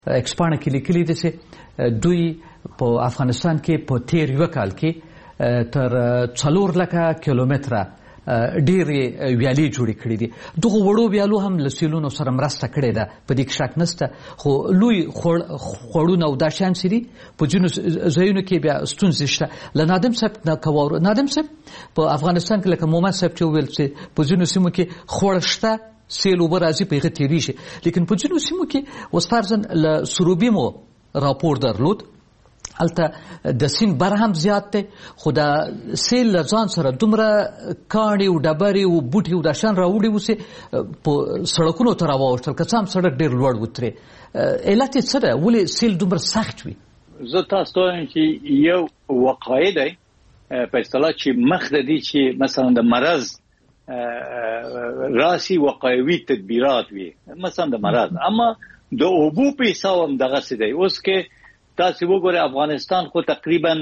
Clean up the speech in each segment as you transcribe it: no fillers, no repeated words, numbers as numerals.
اکسپانه کې لیکلي دي چې دوی په افغانستان کې په تیر یو کال کې تر 4 لکه کیلومتره ډېرې ویالې جوړې کړې دي. دغه وړو ویالو هم له سیلونو سره مرسته کړې ده، په دې کې شک نشته، خو لوی خوړونه او دا شیان چې دي په ځینو ځایونو کې بیا ستونزې شته. له نادم صاحب نه که واورو، نادم صاحب په افغانستان کې لکه مومن صاحب چې وویل چې په ځینو سیمو کې خوړ شته، سیل اوبه راځي په هغه تېرېږي، لیکن په ځینو سیمو کې اوس فرضاً له سروبي مو راپور درلود، هلته د سیند بر هم زیات دی، خو د سیل له ځان سره دومره کاڼې او ډبرې او بوټي او دا شیان راوړي وو چې په سړکونو ته راواوښتل، که څه هم سړک ډېر لوړ و ترې. علت یې څه ده؟ ولې سیل دومره سخت وي؟ زه تاسو ته وایم چې یو وقایع دی په اصطلاح چې مخ د دې چې مثلا د مرض راسي وقایوي تدبیرات وي، مثلا د مرض، اما د اوبو په حساب هم دغسې دی. اوس کې تاسو وګورئ افغانستان خو تقریبا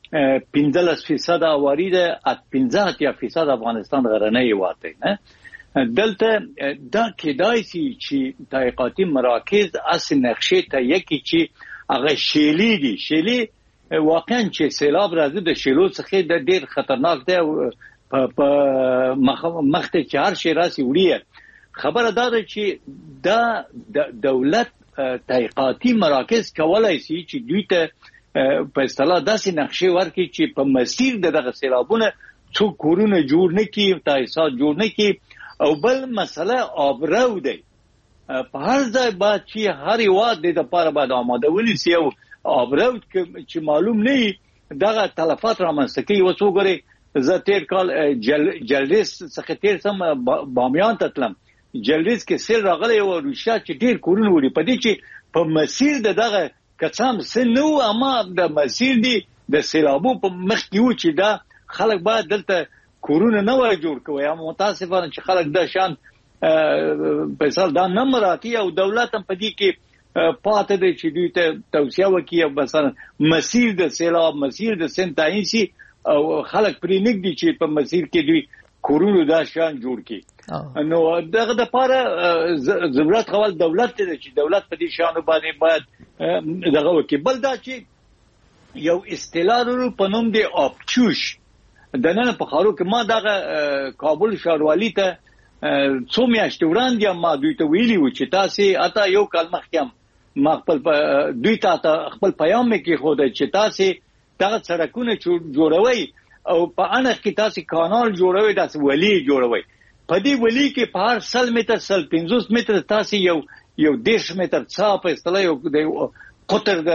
15% اواري ده، 15% افغانستان غرنی هېواد دی، نه دلته دا کېدای شي چې تحقیقاتي مراکز اصل نقشې ته یکی چې هغه شیلې دي. شیلې واقعا چې سیلاب راځي د شیلو څخه د ډېر خطرناک دی، په مخ ته چې هر شی راسي وړي. خبره دا ده چې دا دولت تحقیقاتي مراکز کولای شي چې دوی ته په اصطلاح داسې نقشې ورکړي چې په مسیر دغه سیلابونه څوک کورونه جوړ نه کړي، تاسیسات جوړ نه کړي. او بل مسله آبرو دی، په هر ځای باید چې هر هېواد د دپاره باید آماده ونیسي. او آبرو چې معلوم نه وي دغه تلفات رامنځته کوي. اوس وګورئ زه تیر کال جلریز څخه تیر سم بامیان ته تلم، جلریز کې سیل راغلی و، روسیا چې ډېر کورونه وړي، په دې چې په مسیر دغه که څه هم څه نه و، اما د مسیر دی د سیلابو په مخ کې و چې دا خلک باید دلته کورونه نه وای جوړ کوي. اما متاسفانه چې خلک دا شان په اصل دا نه مراعاتي، او دولت هم په دې کې پاتې دی چې دوی ته توصیه وکړي مثلا مسیر د سیلاب، مسیر د سیند تعیین شي او خلک پرې نږدي چې په مسیر کې دوی کورونه دا شان جوړ کړي. نو دغه دپاره ضرورت خپل دولت ته چې دولت په دې شانو باندې باید دغه وکړي. بل دا چې یو اصطلاح لرو په نوم دی آبچوش. د نن په خارو کې ما دغه کابل ښاروالي ته څو میاشتې وړاندې ما دوی ته ویلي و چې تاسې اته یو کال مخکې هم ما خپل دوی ته خپل پیام مې کېښوده چې تاسې دغه سړکونه جوړوئ او په انخ کې تاسې کانال جوړوئ، داسې ولی جوړوئ. په دې ولی کې په هر 100 متر 150 متر تاسې یو 10 متر څا په اصطلاح یو قطر د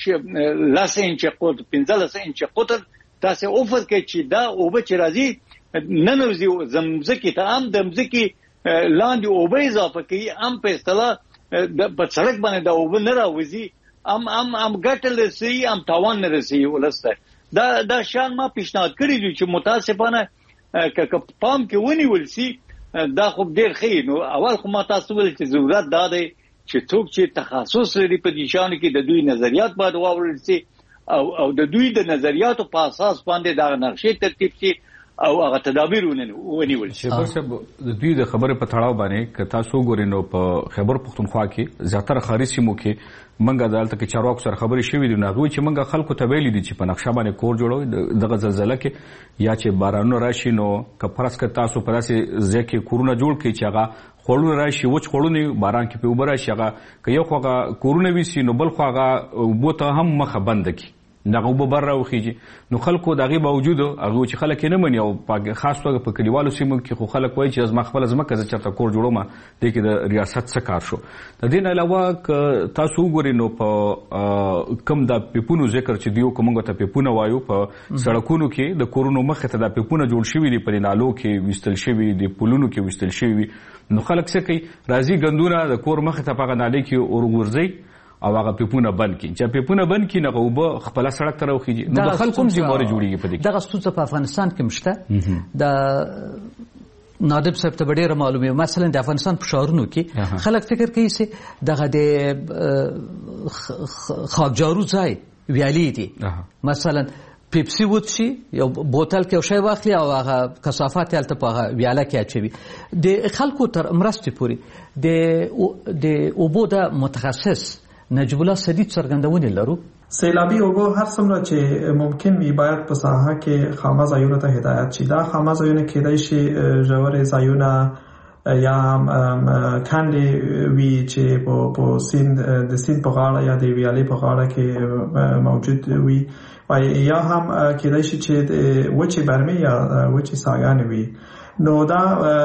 10 انچه قطر 15 انچه قطر تاسې اوفر کې چې دا اوبه چې راځي ننوځي ځمځکې ته، هم د ځمځکې لاندې اوبه اضافه کوي، هم په اصطلاح په سړک باندې دا اوبه نه راوځي، هم ګټه رسوي، هم تاوان نه رسوي ولس ته. دا شان ما پیشنهاد کړی دی چې متاسفانه که پام کې ونیول سي دا خو ډېر ښه. نو اول خو ما تاسو ویل چې ضرورت دا دی چې څوک چې تخصص لري په دې شانو کې د دوی نظریات باید واورل سي او د دوی د نظریاتو په اساس باندې دا نقشې ترتیب شي او هغه تدابیر ونیول شي. شیبر صاحب د دوی د خبرې په تړاو باندې که تاسو وګورئ نو په خیبر پښتونخوا کې زیاتره ښاري سیمو کې منګه دلته کې چارواکو سره خبرې شوې دي، هغوی چې منګه خلکو ته ویلي دي چې په نقشه باندې کور جوړوي دغه زلزله کې یا چې بارانونه راشي نو که فرض کړه تاسو په داسې ځای کې کورونه جوړ کړئ چې هغه خوړونه راشي، وچ خوړونه باران کې پې اوبه راشي، هغه که یو خو هغه کورونه ویسي نو بل خو هغه اوبو ته هم مخه بنده کړي، دغه اوبه بر راوخیږي. نو خلکو د هغې باوجود هغه چې خلک یې نه مني، او خاص توګه په کلیوالو سیمو کې خو خلک وایي چې زما خپله ځمکه زه چېرته کور جوړوم، دې کې د ریاست څه کار شو. د دې نه علاوه که تاسو وګورئ نو په کم د پیپونو ذکر چې دیو که موږ ته پیپونه وایو په سړکونو کې د کورونو مخې ته دا پیپونه جوړ شوي دي، په نالو کې ویستل شوي دي، پلونو کې ویستل شوي وي. نو خلک څه کوي؟ راځي ګندونه د کور مخې ته په هغه نالۍ کې ورغورځوي او هغه پیپونه بند کړي. چې پیپونه بند کړي نو اوبه خپله سړک ته راوخیږي. نو د خلکو هم ذمهواري جوړېږي په دې کې. دغه ستونزه په افغانستان کې هم شته. د نادب صاحب ته به ډېره معلومه وي، مثلا د افغانستان په ښارونو کې خلک فکر کوي چې دغه د خاکجارو ځای ویالې دي، مثلا پیپسي وڅښي، یو بوتل کې یو شی واخلي او هغه کثافات یې هلته په هغه ویاله کې اچوي. د خلکو تر مرستې پورې د اوبو د متخصص نجیب الله سدید څرګندونې لرو. سیلابي اوبه هر څومره چې ممکن وي باید په ساحه کې خامه ځایونو ته هدایت شي. دا خامه ځایونه کېدای شي ژورې ځایونه یا کندې وي چې په د سیند په غاړه یا د ویالې په غاړه کې موجود وي، یا هم کېدای شي چې د وچې برمې یا وچې ساګانې وي. نو دا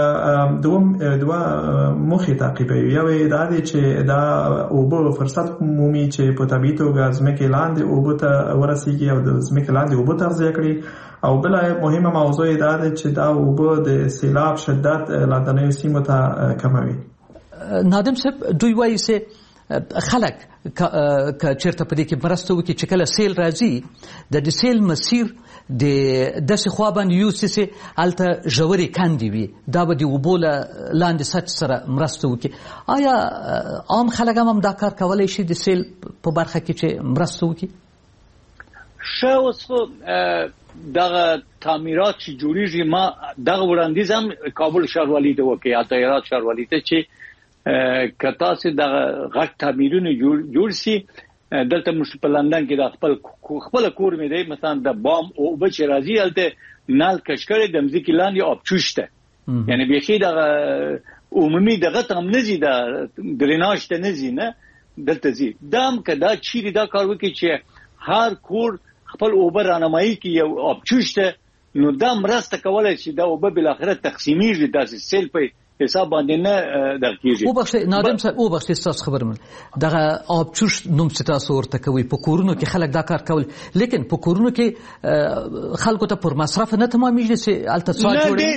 دوه موخې تعقیبوي. یو دا دی چې دا اوبه فرصت مومي چې په طبیعي توګه ځمکې لاندې اوبه ته ورسیږي او د ځمکې لاندې اوبه تغذیه کړي. او بله مهمه موضوع دا ده چې دا اوبه د سیلاب شدت لاندنیو سیمو ته کموي. نادم صاحب دوی وایي چې خلک که چېرته په دې کې مرسته وکړي چې کله سیل راځي د سیل مسیر د داسې خوا باندې یوسي چې هلته ژورې کندې وي، دا به د اوبو له لاندې سطح سره مرسته وکړي. آیا عام خلک هم دا کار کولی شي د سیل په برخه کې چې مرسته وکړي؟ ښه، اوس خو دغه تعمیرات چې جوړیږي، ما دغه وړاندیز هم کابل ښاروالي ته وکړی یا هرات ښاروالي ته چې که تاسو دغه غټ تعمیرونه جوړ سي. دلته موږ په لندن کې د خپل کور مې دی، مثلا د بام او بچ راځي هلته نل کشکړې د مځکې لاندې آبچوشته، یعنی بیخي دغه عمومي دغه تم نزي د دریناج ته نزي نه دلته زی دام کدا چیرې دا کار وکړي چې هر کور خپل اوبه رانمایي کې یو آبچوشته، نو دا مرسته کولای شي دا اوبه بل اخره تقسیمیږي داسې سیل په حساب باندې نه درکېږي. او بخښه نادم صاحب، او بخښه تاسو خبرمن دغه آبچوش نوم تاسو ورته کوي په کورونو کې خلک دا کار کول، لیکن په کورونو کې خلکو ته پر مصرف نه تمامېږي چې الته څو جوړي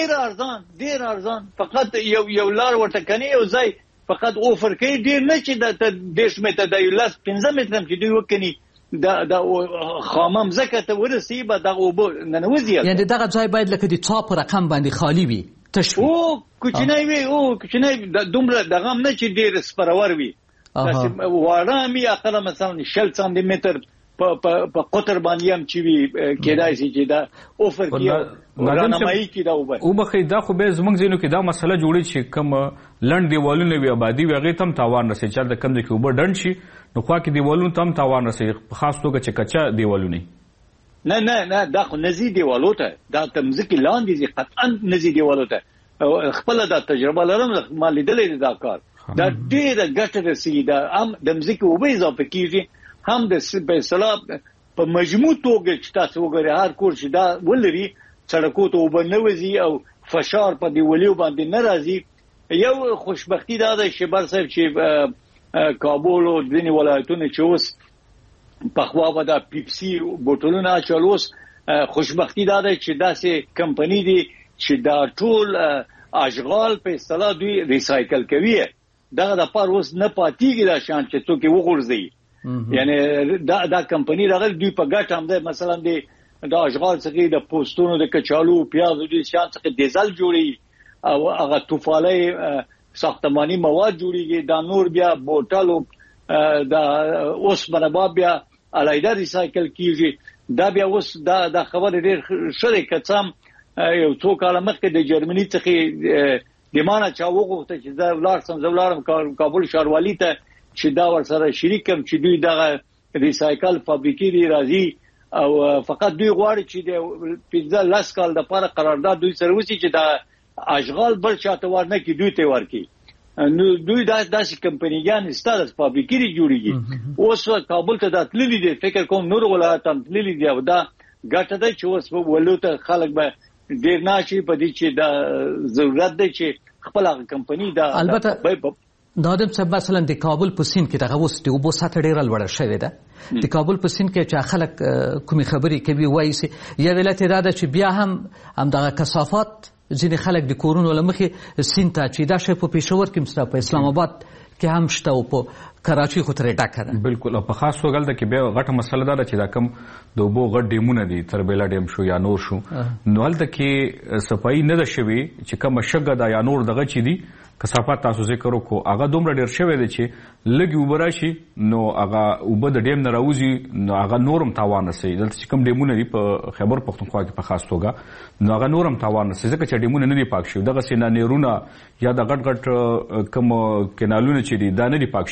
ډیر ارزان فقط یو لار ورته کني یو ځای فقط اوفر کوي، ډیر نه چې د 10 متر د 15 متر چې دوی وکني دا خامم زکه ته ورسي به دغه وبو ننوځي، یعنی دغه ځای باید لکه د چاپ رقم باندې خالی وي، او کوچنی وي، او کوچنی دومره دغه نه چې ډیر سپرور وي، تاسو واره می اقل مثلا 60 سانتي متر په قطر باندې هم چې وي کېدای شي چې دا اوفر کیو رانمایي کی دا وبه او بخې دا خو به زمونږ زینو کې دا مسله جوړی چې کم لند دیوالونه وی آبادی وغه تم تاوان رسي چې د کم د کې وبه ډند شي نو خو کې دیوالونه تم تاوان رسي، خاص توګه چې کچا دیوالونه نه دا خو نزي دیوالو ته دا تمځکه لاندې زی قطعا نزي دیوالو ته خپل دا تجربه لرم ما لیدلې دا کار دا ډېر ګټه رسي، دا هم د مځکه وبه اضافه کیږي، هم د اصطلاح په مجموع توګه چې تاسو وګورئ هر کور چې دا ولري سړکو ته وبنوځي او فشار په دیوالو باندې ناراضي. یو خوشبختی دا ده چې بر صاحب چې کابل او ځینې ولایتونه چې اوس په خوا به دا پیپسي بوتلونه چالوس خوشبختی دا ده چې داسې کمپنی دي چې دا ټول اشغال په اصطلاح دوی ریسایکل کوي، دغه د پاره اوس نه پاتېږي دا شان چې څوک وګورځي، یعنی دا کمپنی راغلی دوی په ګټه هم ده، مثلا دا اشغال څخه د پوسټونو د کچالو پیاز دوی شان څخه ډیزل جوړي او هغه توفالي ساختماني مواد جوړيږي، دا نور بیا بوتلو دا اوس باندې بیا علایده ریسایکل کیږي، دا بیا اوس دا خبر ډیر شریکه څم یو څو کال مخکې د جرمني څخه د مانه چا وغوښته چې دا ولارم کابل ښاروالي ته چې دا ورسره شریکم چې دوی دغه ریسایکل فابریکې دی راځي او فقط دوی غواړي چې د 15 کال د لپاره قرارداد دوی سره وسی چې دا اشغال بل چاته ورنه کې دوی ته ورکی، نو دوی داسې کمپنیګان ستاسو فابریکې جوړیږي. اوس کابل ته د تللی دي، فکر کوم نور ولایت هم تللی دي او دا ګټه ده چې اوس ولوته خلک به ډیر ناشي په دې چې دا ضرورت ده چې خپل کمپنی دا البته نادم صاحب مثلا د کابل په سین کې دغه وسته او بو ساته ډیره لوړه شوې ده، د کابل په سین کې چې خلک کومي خبري کوي وایي چې یا ولایت اراده چې بیا هم دغه کثافات ځینې خلک د کورونو لمخې سین ته چې دا شی په پېښور کې مستر په اسلام آباد کې هم شته او په کراچي خو ترې ډاکره بالکل، او په خاص توګه د کې بیا غټه مسله ده چې دا کم د وبو غټ ډیمونه دي تربیلا ډیم شو یا نور شو، نو هلته کې صفایي نه ده شوې چې کوم شګه دا یا نور دغه چي دي کثافات تاسو ذکر وکړو هغه دومره ډیر شوی دی چې لګي وبرا شي نو هغه وبد ډیم نه راوځي نو هغه نورم تاوان رسي، دلته چې کوم ډیمونه دي په خیبر پختونخوا کې په خاص توګه نو هغه نورم تاوان رسي ځکه چې ډیمونه نه دي پاک شوي، دغه سینا نیرونه یا د غټ کوم کینالونه چې دي دا نه دي پاک شوي،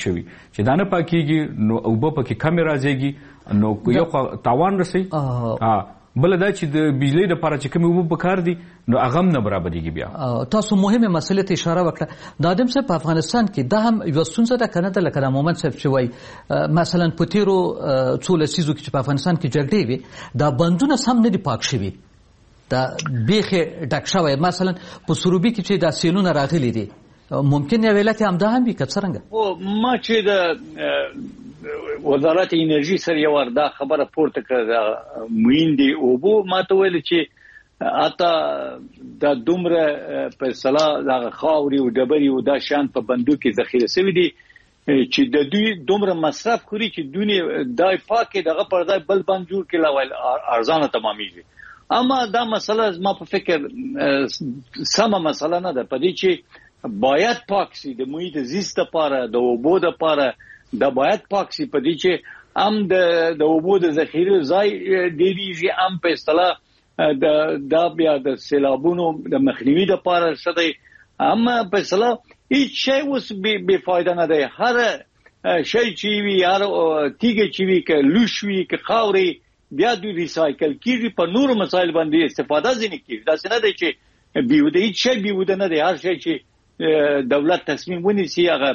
چې دا نه پاکیږي نو اوبه پکې کمې راځيږي نو یو تاوان رسي بل دا چې د بجلی لپاره چې کوم اوبه پکار دي نو هغه نه برابرېږي. بیا تاسو مهمه مسله ته اشاره وکړه د ادم صاحب په افغانستان کې دا هم یو څنګه د کنه د لکه مومن صاحب چې وای مثلا په تیرو څو لسیزو کې په افغانستان کې جګړې وي دا بندونه سم نه دي پاک شوي دا بیخه ډک شوی مثلا په سروبي کې چې دا سیلونه راغلي دي ممکن یو ولایت هم دا هم وي کڅرنګ او ما چې د وزارت انرژي سره یو وردا خبره پورته کړه مویندي او بو ماته ویل چې اته د دومره په صلاح د خاوري او ډبري او د شان په بندو کې ذخیره شوی دي چې د دوی دومره مصرف کړی چې دونی دای پاکه دغه پردای بل بند جوړ کړي لاول ارزانه تمامېږي. اما دا مسله ما په فکر سمه مسله نه ده پدې چې باید پاک شي د محیط زیست لپاره د اوبو لپاره دا باید پاک شي پدې چې ام د اوبو د ذخیره ځای ډیریږي ام په اصطلاح د بیا د سیلابونو د مخنیوي لپاره شته اما په اصطلاح هیڅ شی اوس بے فایده نه دی. هر شی چې وی هر تیګه چې وی ک لوشوي ک خاوري بیا دوی ریسایکل کیږي په نور مسایل باندې استفاده ځنی کیږي. دا څنګه دی چې بیوده هیڅ شی بیوده نه دی. هر شی چې دولت تصمیم ونیسي هغه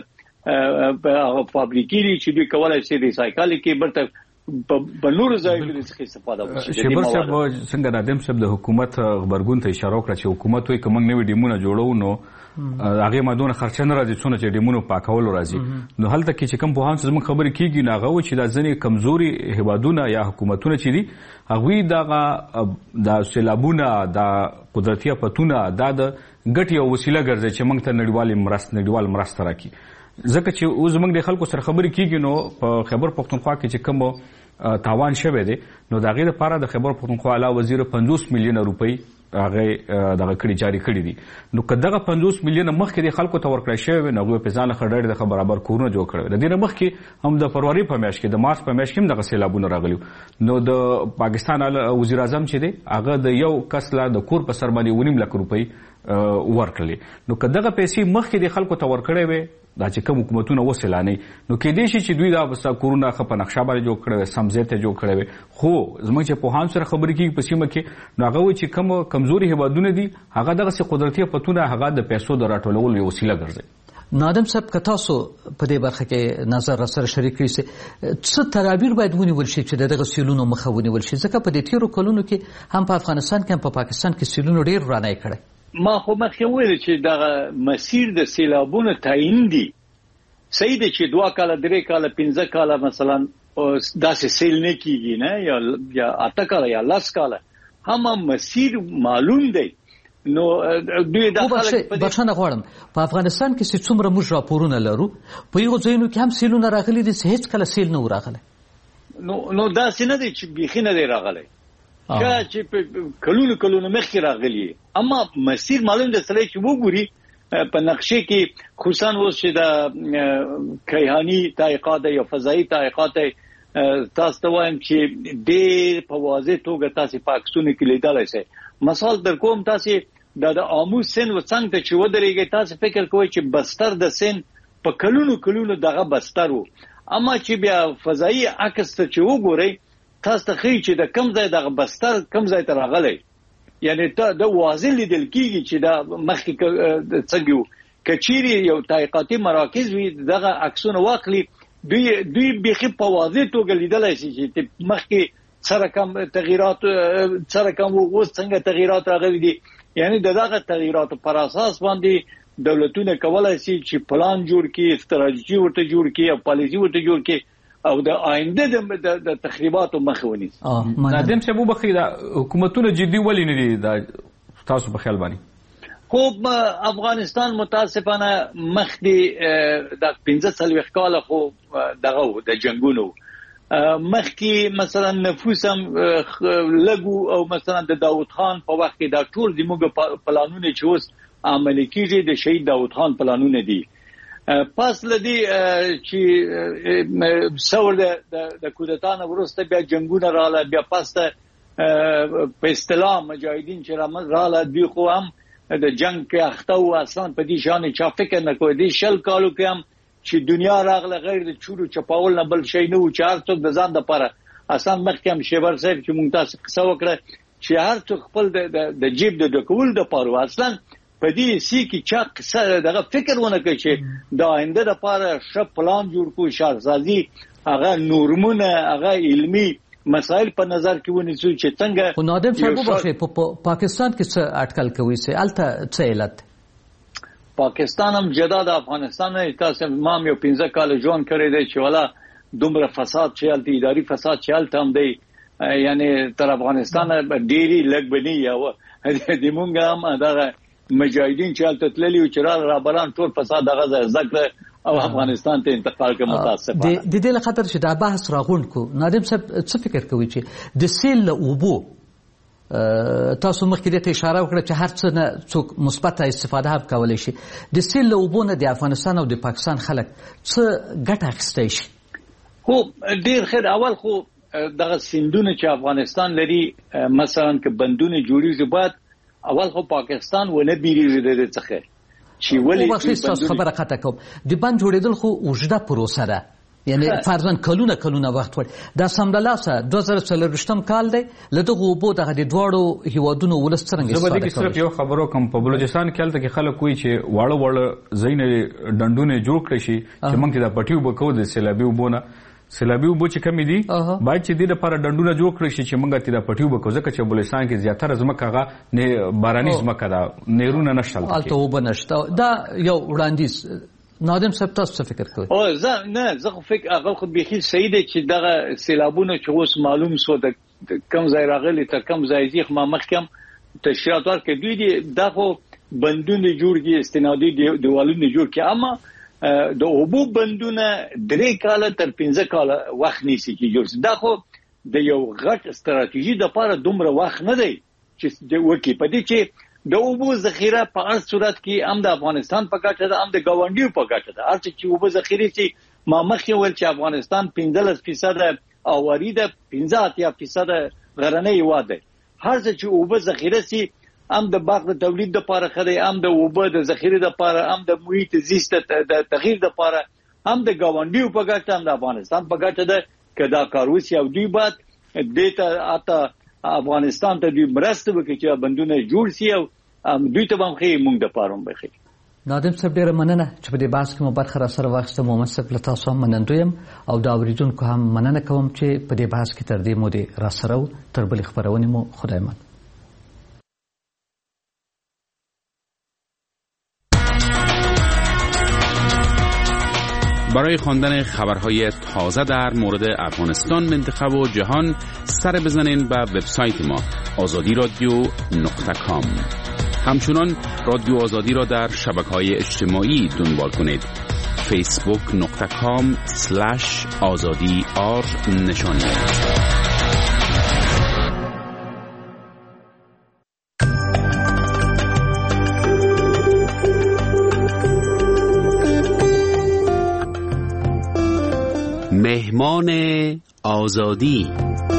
فابریکې چې دوی کولای شي ریسایکل کړي برته په نور ځایونو څخه استفاده وشي. شبر صاحب څنګه نادم صاحب د حکومت خبرګون ته اشاره وکړه چې حکومت وایي کوم نوې ډیمونه جوړو نو هغه مادونه خرچ نه راځي څونه چې ډیمونو پاکول راځي نو هلته کې چې کوم په هان څه خبرې کیږي ناغه چې د ځنې کمزوري هوادونه یا حکومتونه چې دي هغه د سیلابونه د قدرتي افتونه د ګټي او وسیله ګرځي چې موږ ته نړیوال مرسته راکړي ځکه چې اوس موږ د خلکو سره خبرې کیږي نو په خیبر پختونخوا کې چې کوم تاوان شوه دی نو د هغې لپاره د خیبر پختونخوا اعلی وزیر 50 میلیونه روپۍ هغه دغه کړي جاری کړي دي نو که دغه 50 میلیونه مخکې د خلکو ته ورکړی شوی نو هغوی په ځان له ډېر د برابر کورونه جوړ کړي د دې نه مخکې هم د فروری په میاشت کې د مارچ په میاشت کې هم دغه سیلابونه راغلي نو د پاکستان وزیر اعظم چې دی هغه د یو کس لا د کور په سر باندې 1.5 لک روپۍ ورکړلې نو که دغه پیسې مخکې د خلکو ته ورکړی وي دا چې کوم حکومتونه وسیلانه نو کېدې شي چې دوی دا کورونه په نقشه باندې جوړ کړي سمځه ته جوړ کړي خو زموږ چې په هان سره خبرې کیږي په سیمه کې نو هغه چې کوم کمزوري هوادونه دي هغه دغه قدرتي پتونه هغه د پیسو د راټولولو وسیله ګرځي. نادم صاحب که تاسو په دې برخه کې نظر سره شریک کړئ څه تدابیر باید ونیول شي چې دغه سیلونو مخه ونیول شي ځکه په دې تیرو کلونو کې هم په افغانستان کې هم په پاکستان کې سیلونو ډیر رانای کړي. ما خو مخکې ویل چې دغه مسیر د سیلابونو تعیین دي صحیح دی چې 2 کاله 3 کاله 15 کاله مثلا داسې سیل نه کیږي نه یا 8 کاله یا 10 کاله هم مسیر معلوم دی نو دوی د خلک بچنه غواړم په افغانستان کې چې څومره موږ راپورونه لرو په یو ځایونو کې هم سیلونه راغلي دي هیڅ کله سیل نه راغلی نو داسې نه دی چې بیخي نه دی راغلی چې کلونو مخکې راغلی اما مسیر معلوم دی سره چې وګوري په نقشې کې خصوصا اوس چې د کیهانی تحقیقات یا فضایی تحقیقات تاسو ته وایم چې ډېر په واضح توګه تاسو پاکستان کې لیدلای شئ. مثال در کوم تاسو د آمو سن و څنګه ته چې ودرېږي تاسو فکر کوئ چې بستر د سن په کلونو دغه بستر وو اما چې بیا فضایی عکس ته چې وګورئ تاسو ته ښیي چې د کم ځای دغه بستر کم ځای ته راغلی یعنی ته د واضح لیدل کیږي چې دا مخکې څنګه کچيري یو تحقیقاتي مراکز وي دغه عکسونه واخلي دوی بيخي په واضح توګه لیدلای شي چې مخکې سره کم تغیرات سره کم اوس څنګه تغیرات راغلي دي یعنی دغه تغیرات پر اساس باندې دولتونه کولای شي چې پلان جوړ کړي استراتیژي ورته جوړ کړي او پالیسي ورته جوړ کړي او د آینده د تخریباتو مخه ونیسي. نادم صاحب وبخښئ دا حکومتونه جدي ولې نه دي دا تاسو په خیال باندې خو افغانستان متاسفانه مخکې د 15 کال خو دغه د جنگونو مخکې مثلا نفوس هم لګو او مثلا د داوود خان په وخت کې دا ټول زموږ پلانونه چې اوس عملي کیږي د شهید داوود خان پلانونه دي پس لدی چې څور د کودتانه ورسته بیا جنگونه رااله بیا پسته په اصطلاح مجاهدین چې رااله دی خو هم د جنگ کې اخته او اصلا په دې شان چا فکر نه کوي د شل کالو کې هم چې دنیا راغله غیر د چورو چپاول نه بل شي نه و چې هر څوک د ځان لپاره اسان مخکې شیبر صاحب چې مونږ تاسو قصه وکړه چې هر څوک خپل د جیب د ډکول د پاره اصلا په دې سي کې چا قصه دغه فکر ونه کوي چې د آینده لپاره ښه پلان جوړ کو شارسازي هغه نورمونه هغه علمي مسائل په نظر کې ونیسو چې څنګه نادم صاحب وبخښي په پاکستان کې څه اټکل کوي سه الته څه علت پاکستان هم جدا د افغانستان نه تاسو مام یو 15 کال ژوند کړی دی چې ولا دومره فساد چالتي اداري فساد چالت هم دی یعنی تر افغانستان ډيري لګ بني یا د مونږ هم دغه مجاهدین چالت تللی او چرال را بلان ټول فساد دغه ذکر او افغانستان ته انتقال کې متاسفه د دې له خاطر چې دا بحث راغونډ کو نادم صاحب څه فکر کوي چې د سیل له اوبو تاسو مخکې ته اشاره وکړه چې هر څه نه څوک مثبت استفاده هم کولای شي د سیل له اوبو نه د افغانستان او د پاکستان خلک څه ګټه اخیستی شي خو ډیر خیر اول خو دغه سیندونه چې افغانستان لري مثلا که بندونه جوړیږي بعد اول خو پاکستان ونه بیریږي د څخه چې ولې تاسو خبره قطع کوم د بند جوړیدل خو اوږده پروسه ده یعنی فرضاً کلونه وخت وړي دا سمدلاسه 2024 کال دی لدغه اوبو دغه د دواړو هیوادونو ولس څنګه استفاده کوي صرف یو خبرو کوم په بلوچستان کې الته کې خلک کوي چې واړه زین ډندونه جوړ کړي شي چې موږ د پټیو بکو د سیلابي وبونه سیلابي وبو چې کمی دي باید چې د لپاره ډندونه جوړ کړي شي چې موږ د پټیو بکو ځکه چې بلوچستان کې زیاتره ځمکه هغه نه باراني ځمکه ده نیرونه نشته الته وبنشته دا یو وړاندیز نادم صاحب تاسو څه فکر کوئ او زه فکر هغه خو بيخي صحیح دی چې دغه سیلابونه چې اوس معلوم سو د کم ځای راغلي ته کم ځای ځخ ما مخکم تشریحات ورکړي دوی دي دغه بندونه جوړږي استنادي دیوالونه جوړ کړي اما د اوبو بندونه 3 کال تر 15 کال وخت نیسي چې جوړ دا خو د یو غټ استراتیژي د لپاره دومره وخت نه دی چې د وکی پدې چې د اوبو ذخیره په هر صورت کې هم د افغانستان په ګټه ده هم د ګاونډیو په ګټه ده هر چې اوبو ذخیره چې ما مخکې ول چې افغانستان 15% اواري ده 15% غرنۍ هیواد ده هر چې اوبو ذخیره سي هم د باغ د تولید لپاره خدای هم د اوبو د ذخیره لپاره هم د محیط زیست د تغییر لپاره هم د ګاونډیو په ګټه هم د افغانستان په ګټه ده کدا کاروسی او دوی بعد دته اته افغانستان ته دوی مرسته وکړي چې بندونه جوړ شي او دوی ته هم خې مونږ د پاروم بخي نادم صاحب ډیره مننه چې په دې بحث کې مو برخه را سره واخیسته محمد صاحب له تاسو هم منندویم او دا اوریدونکو هم مننه کوم چې په دې بحث کې تر دې مو دې را سره تر بل خبرونه مو خدای مان برای خواندن خبرهای تازه در مورد افغانستان، منطقه و جهان سر بزنین به وبسایت ما azadi.radio.com. همچنان رادیو آزادی را در شبکه‌های اجتماعی دنبال کنید. facebook.com/azadi_r مهمان آزادی.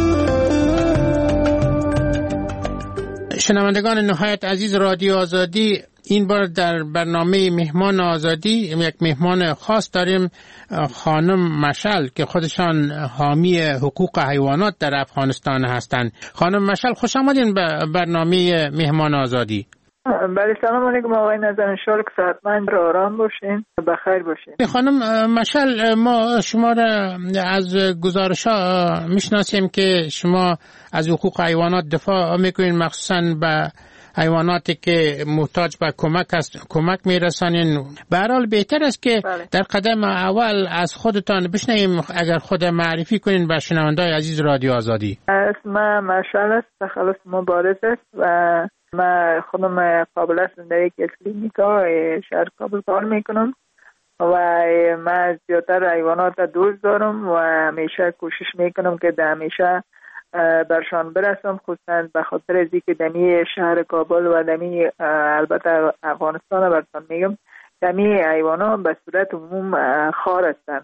شنوندگان نهایت عزیز رادیو آزادی، این بار در برنامه مهمان آزادی یک مهمان خاص داریم، خانم مشعل که خودشان حامی حقوق حیوانات در افغانستان هستند. خانم مشعل خوش آمدین به برنامه مهمان آزادی. بله سلام علیکم آقای نظر، انشالله که صحتمند و آرام باشین، بخیر باشین. خانم مشعل، ما شما را از گزارش‌ها میشناسیم که شما از حقوق حیوانات دفاع میکنین، مخصوصاً به حیواناتی که محتاج به کمک میرسانین. به هر حال بهتر است که در قدم اول از خودتان بشنویم، اگر خود معرفی کنین به شنوندگان عزیز رادیو آزادی. اسمم مشعل است، تخلص مبارز است و من خودم قابل هستم در یک کلینیکا شهر کابل کار میکنم و من زیادتر حیوانات را دوست دارم و همیشه کوشش میکنم که همیشه برشان برسم، خصوصا به خاطر از اینکه دمی شهر کابل و دمی البته افغانستان برشان میگم دمی حیوانات به صورت عموم خار هستند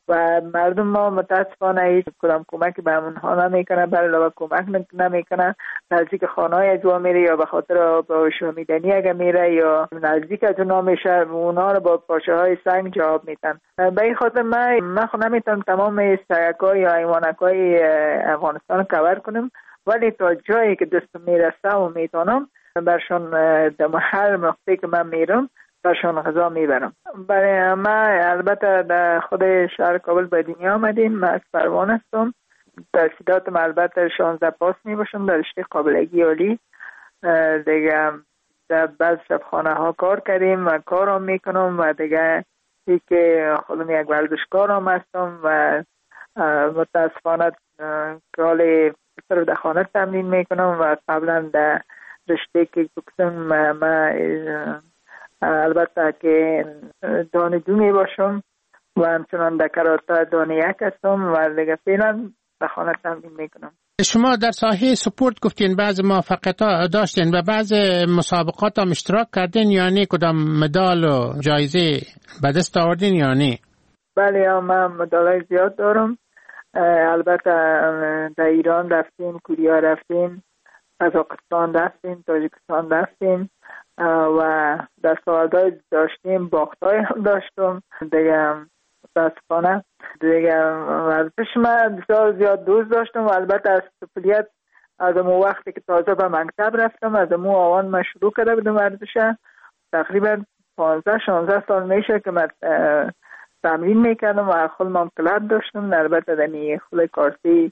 و مردم ما متاسفانه هیچ کدام کمکی به اونها نمیکنه، بر علاوه کمک نمیکنه. نزدیک خانه‌های اجوا میره یا به خاطر با شومیدنی اگه میره یا نزدیک از اونها میشه، اونها رو با پاچه‌های سنگ جواب میدن. به این خاطر من خود نمیتونم تمام سگ‌های یا حیوانات‌های افغانستان کاور کنم، ولی تا جایی که دستم میرسه و میتونم برشان در هر مقطعی که من میرم برشان غذا میبرم. برای ما البته در خود شهر کابل به دنیا آمدیم. من از پروان هستم. تحصیلاتم البته 16 پاس میباشم در رشته قابلگی عالی. دیگه در بعض شبخانه ها کار کردیم و کارم میکنم و دیگه که خودم یک ورزشکار هم هستم و متاسفانه کال صرف در خانه تمرین میکنم و قبلا در رشته که بکسم من البته که دانه دو می باشم و همچنان در کراته دانه یک هستم و دیگه فعلا در خانه تمرین میکنم. شما در ساحه سپورت گفتین بعض موفقیت داشتین و بعض مسابقات هم اشتراک کردین، یعنی کدام مدال و جایزه به دست آوردین یعنی؟ بله من مدالای زیاد دارم. البته در ایران رفتیم، کوریا رفتیم، قزاقستان رفتیم، تاجیکستان رفتیم و در سوالدهای داشتیم، باختای هم داشتم دیگه. متاسفانه دیگه ورزش من بسیار زیاد دوست داشتم و البته از طفولیت از امو وقتی که تازه به مکتب رفتم از امو آوان من شروع کرده بودم ورزش. تقریبا 15-16 سال میشه که من تمرین میکردم و خود من کلاب داشتم. البته دمی خود کارتی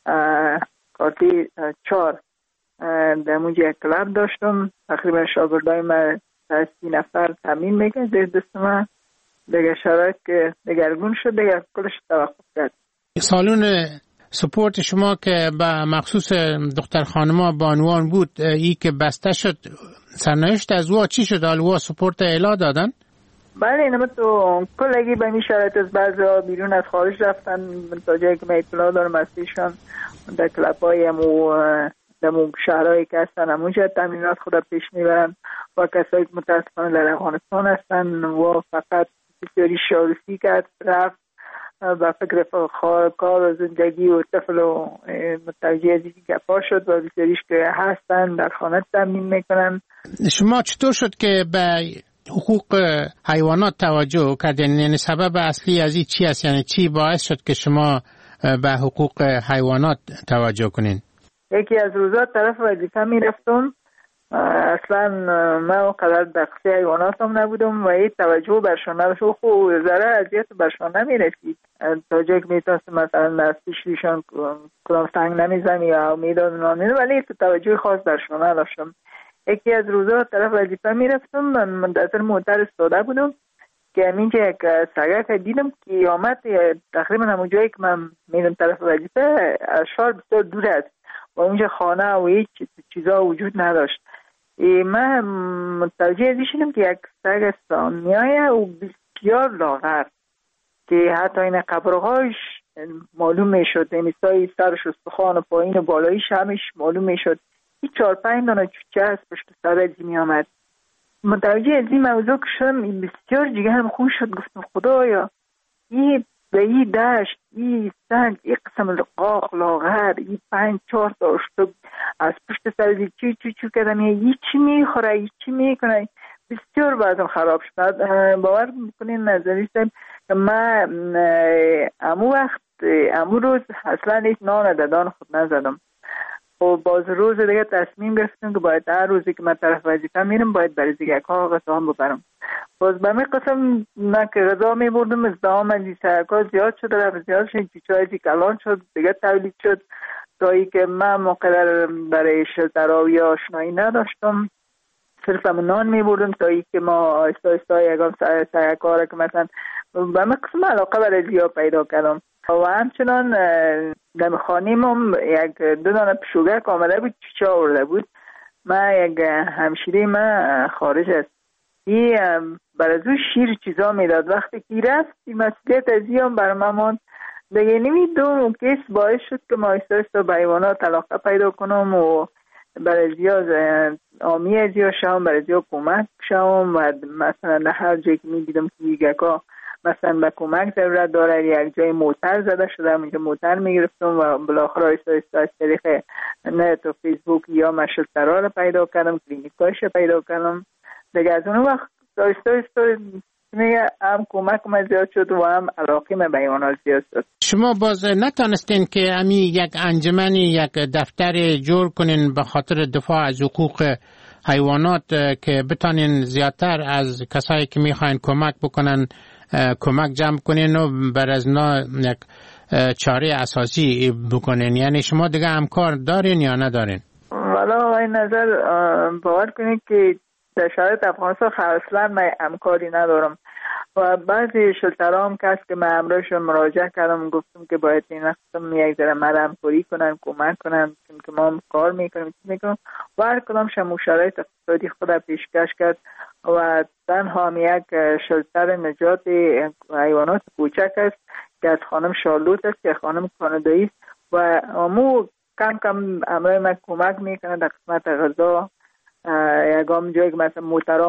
4 در موجه کلاب داشتم. تقریبا شاگردای من 30 نفر تمرین میکرد دست من. دیگه شرایط که دگرگون شد دیگه کلش توقف کرد. سالون سپورت شما که به مخصوص دختر خانما بانوان بود ای که بسته شد، سرنوشت از او چی شد؟ آلوا سپورت اعلا دادن؟ بله اینم تو کلگی به این شرایط از بعضا بیرون از خارج رفتن تا جایی که من اطلاع دارم ازشان در کلب‌های در شهرهایی که هستن همونجا تمرینات خود پیش میبرن و کسایی که متاسفانه در افغانستان هستن و فقط بسیاری شاروسی کرد رفت و فکر کار و زندگی و طفل و متوجه از اینکه گپا شد و بسیاریش که هستن در خانه تمرین میکنن. شما چطور شد که به حقوق حیوانات توجه کردین؟ یعنی سبب اصلی از این چی است؟ یعنی چی باعث شد که شما به حقوق حیوانات توجه کنین؟ یکی از روزا طرف وظیفه میرفتم، اصلا من قدر دقیقی حیوانات هم نبودم و این توجه برشان نداشت. خوب ذره اذیت برشان نمیرسید تا جایی که میتونست مثلا از پیششان کدام سنگ نمیزن یا میدادن، ولی توجه خاص برشان نداشتم. یکی از روزا طرف وظیفه میرفتم، من منتظر موتر استاده بودم که همینجا یک سگک دیدم که آمد تقریبا همون جایی که من میرم طرف وظیفه از شهر بسیار دور است و اونجا خانه و هیچ چیزا وجود نداشت. من متوجه ازی شدم که یک سگ سامیایه و بسیار لاغر که حتی این قبرهاش معلوم میشد، مثلا سرش استخوان و پایین و بالایش همش معلوم میشد. این 4-5 دانه چوچه از پشت سر ازی می آمد. متوجه از این موضوع که شدم بسیار جگرم خوش شد. گفتم خدایا این به این دشت این سنگ این قسم قاق لاغر این 5-4 تا اشتب از پشت سر ازی چو کردم این چی میخوره این چی میکنه. بسیار بعدم خراب شد. باور میکنین نظریستم که من امو روز اصلا هیچ نان ددان خود نزدم و باز روز دیگه تصمیم گرفتم که باید هر روزی که من طرف وظیفه میرم باید برای دیگه ها غذا هم ببرم. باز به می قسم نه که غذا میبردم ازدهام از این سرکا زیاد شد، رفت زیاد شد، چیچای کلان شد دیگه تولید شد تا ای که من مقدر برای شلتراوی آشنایی نداشتم. صرف هم نان میبردم تا ای که ما آیستا یکم سرکا را که مثلا به می قسم علاقه برای زیاد پیدا کردم و همچنان در خانیم هم 1-2 دانه پشوگک آمده بود چیچه آورده بود. من یک همشیره من خارج است این برای او شیر چیزا میداد. وقتی که رفت این مسئولیت از این هم برای من ماند دیگه نمیدونم کیس باعث شد که ما ایستا به حیوانات علاقه پیدا کنم و برای زیاد آمی از یا شام برای زیاد کمک شام و مثلا هر جایی که میدیدم که یگکا مثلا به کمک ضرورت داره، یک جای موتر زده شده، اونجا موتر میگرفتم و بالاخره آیسته از طریق نت و فیسبوک یا شلترها رو پیدا کردم، کلینیکایش رو پیدا کردم. دیگه از اون وقت آیسته میگه هم کمک من زیاد شد و هم علاقه من به حیوانات زیاد شد. شما باز نتانستین که امی یک انجمنی، یک دفتر جور کنین به خاطر دفاع از حقوق حیوانات که بتانین زیادتر از کسایی که میخواین کمک بکنن کمک جمع کنین و بر از یک چاره اساسی بکنین؟ یعنی شما دیگه همکار دارین یا ندارین؟ والا این نظر باور کنید که در شرایط افغانستان اصلا من همکاری ندارم و بعضی شلترها هم کس که من امروزشون مراجعه کردم گفتم که باید این قسم یک ذره من همکاری کنن، کمک کنن، چون که ما هم کار میکنیم و هر کدام شما شرایط اقتصادی خود پیشکش کرد و تنها هم یک شلتر نجات حیوانات کوچک است که از خانم شارلوت است که خانم کانادایی است و مو کم کم امروز من کمک میکنه در قسمت غذا. یکم جایی که مثلا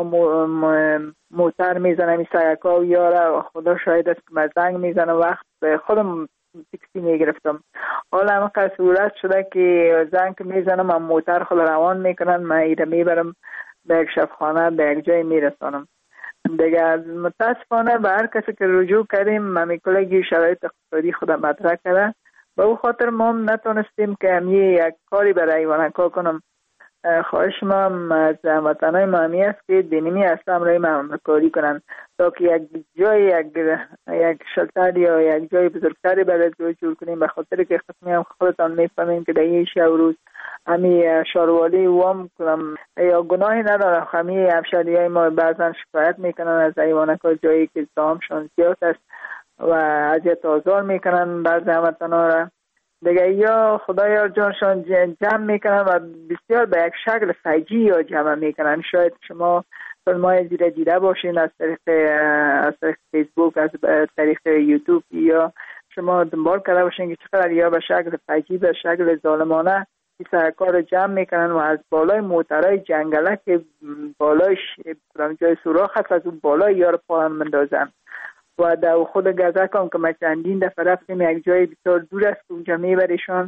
موتر میزنه میسا یکا و یاره خدا شاید است که من زنگ میزنه وقت خودم تکسی میگرفتم. حالا همه صورت شده که زنگ میزنم من موتر خود روان میکنن، من ایره میبرم به یک شفخانه به یک جای میرسانم. دیگه متاسفانه به هر کسی که رجوع کردیم من کلگی شرایط اقتصادی خودم مطرح کرده به او خاطر ما هم نتونستیم که همیه یک کاری برای حیوانات کنم. خواهش ما از وطنهای مهمی است که دینیمی اسلام رای همکاری کنند تا که یک جای یک شلتر یا یک جای بزرگتری برای جور کنیم، به خاطر که قسمی هم خودتان میفهمیم که در این شب روز همی شاروالی وام کنم یا گناهی نداره، همی همشهری های ما بعضا شکایت میکنن از حیوانات جایی که زامشان زیاد است و اذیت آزار میکنن بعض هموطنها را دیگه یا خدایا جانشان جمع میکنن و بسیار به یک شکل فجی یا جمع میکنن. شاید شما فیلمای دیده باشین از طریق فیسبوک، از طریق یوتیوب یا شما دنبال کرده باشین که چقدر یا به شکل فجی به شکل ظالمانه این سرکار جمع میکنن و از بالای موترهای جنگله که بالایش جای سوراخ هست از اون بالای یار پاهم مندازن و در خود گذر کنم که ما چندین دفعه رفتیم یک جای بسیار دور است اونجا میبریشان